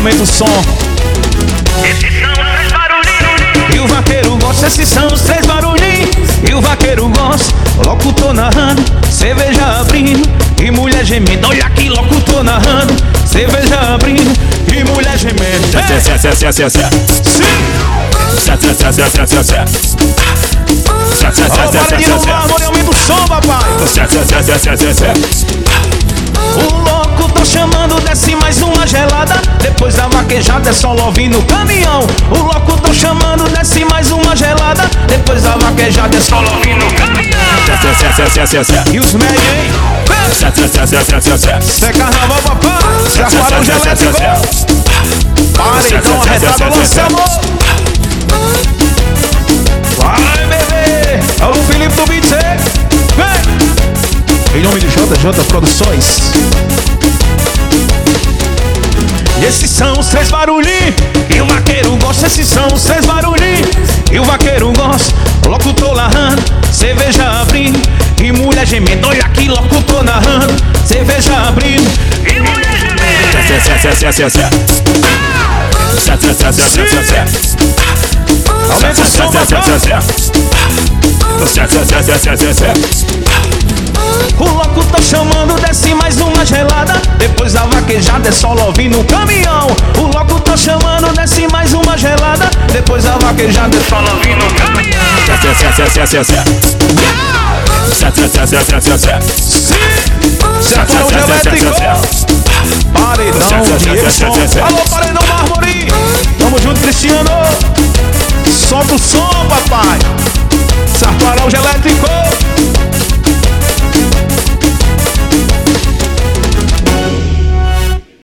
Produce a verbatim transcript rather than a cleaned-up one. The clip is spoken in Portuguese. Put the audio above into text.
aumenta o som. Esses são os três barulhinhos. E o vaqueiro gosta, esses são os três barulhinhos. E o vaqueiro gosta, locutor narrando, cerveja abrindo e mulher gemendo. Olha aqui, locutor narrando, cerveja abrindo e mulher gemendo. Cê, cê, cê, cê, cê, cê. Cê, cê, cê, cê, cê, cê, cê. Cê, cê, cê, Ó, paradinha no mármore, aumenta o som, papai. cê, cê, cê, cê, cê, cê, cê. O locutor chamando, desce mais uma gelada. Depois da vaquejada é só love no caminhão. O locutor chamando, desce mais uma gelada. Depois da vaquejada é só love no caminhão. Cê, cê, cê, cê, cê, cê. E os médios, hein? Cê, cê, cê, cê, cê, cê, cê. Cê é carnaval, papai. Já parou o gelético. Paredão arretado, lança amor. Vai, bebê. É o Felipe do Beat, vem. Em nome de J J Produções. E esses são os três barulhinhos. E o vaqueiro gosta, esses são os três barulhinhos. E o vaqueiro gosta, locutor narrando, cerveja abrindo e mulher gemendo. Olha aqui, locutor narrando, cerveja abrindo e mulher gemendo. Cê, cê, cê, cê, cê, cê. Cê, cê, cê, cê, cê, cê, cê. Aumenta o som, papai. Cê, cê, cê, cê, cê, cê, cê. O locutor chamando, desce mais uma gelada. Depois da vaquejada é só love no caminhão. O locutor chamando, desce mais uma gelada. Depois da vaquejada é só love no caminhão. Cê, cê, cê, cê, cê, cê. Cê, cê, cê, cê, cê, cê, cê. Sim, Sertão Gelétrico. Paredão Diego Som. Alô, Paredão Mármore. Tamo junto, Cristiano. Solta o som, papai.